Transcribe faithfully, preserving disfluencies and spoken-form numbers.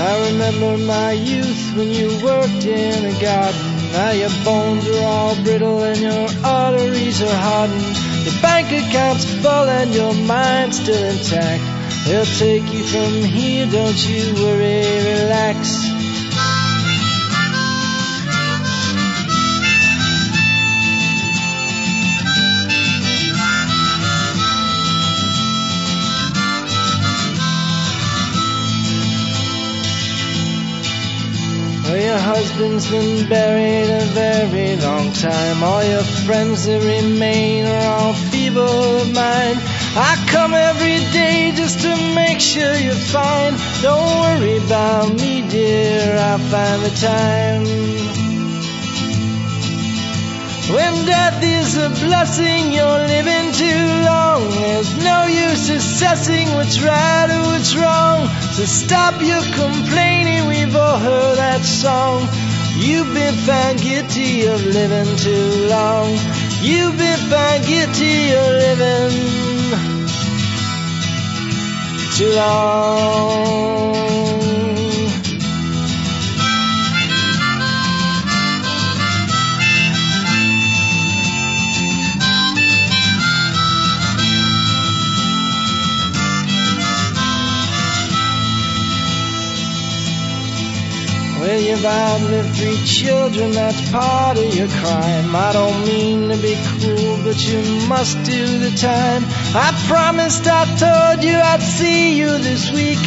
I remember my youth when you worked in a garden. Now your bones are all brittle and your arteries are hardened. Your bank account's full and your mind's still intact. They'll take you from here, don't you worry, relax. Well, your husband's been buried a very long time. All your friends that remain are all feeble of mind. I come every day just to make sure you're fine. Don't worry about me, dear, I'll find the time. When death is a blessing, you're living too long. There's no use assessing what's right or what's wrong. So stop your complaining, we've all heard that song. You've been found guilty of living too long. You've been found guilty of living too long. Well, you've outlived three children, that's part of your crime. I don't mean to be cruel, but you must do the time. I promised, I told you I'd see you this week.